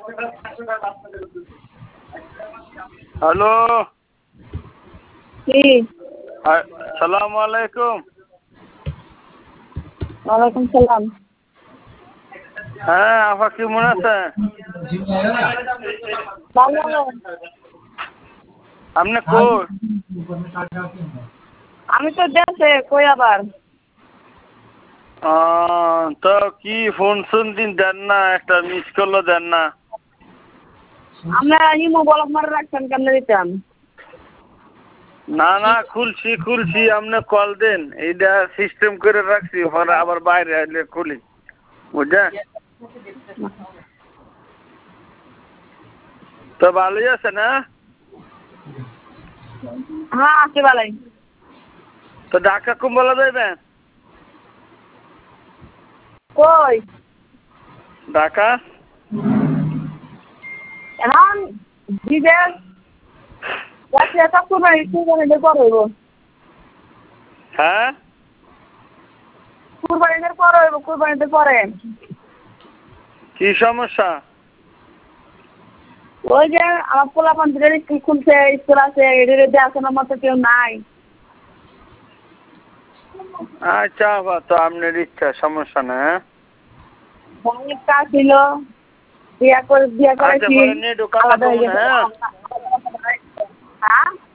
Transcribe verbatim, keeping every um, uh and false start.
Hello কি আসসালামু আলাইকুম। ওয়ালাইকুম সালাম। হ্যাঁ আপা কেমন আছে? আপনি কই? আমি তো দেশে, কই আবার? তো কি ফোন শুন দিন দেন না, একটা মিস করলো দেন না। আমরা ইমো বলক মারে রাখছেন, কেমনে দিতাম? না না খুলছি খুলছি, আপনি কল দেন, এইটা সিস্টেম করে রাখছি, পরে আবার বাইরে আসলে খুলি, বুঝছেন? তো ভালোই আছে না? হ্যাঁ আছে ভালোই। তো ঢাকা কুম্বলা যাইবেন? কই? ঢাকা এখন বিদেশ যাচ্ছি, একটা কুরবানি কুরবানিদের পর হইব। হ্যাঁ কুরবানিদের পর হইব, কুরবানিদের পরে। কি সমস্যা? ওই যে আমার পোলাপান দুটোর স্কুল খুলছে, স্কুল আছে, এদের দেখাশোনার মতো কেউ নাই। আচ্ছা আপা, তো আপনার ইচ্ছা, সমস্যা না। অনেক কাজ ছিল, বিয়া করে বিয়া আচ্ছা করেছি, পরে নিয়ে ঢোকা আলাদা হয়ে দেবো না। গেছে। হ্যাঁ হ্যাঁ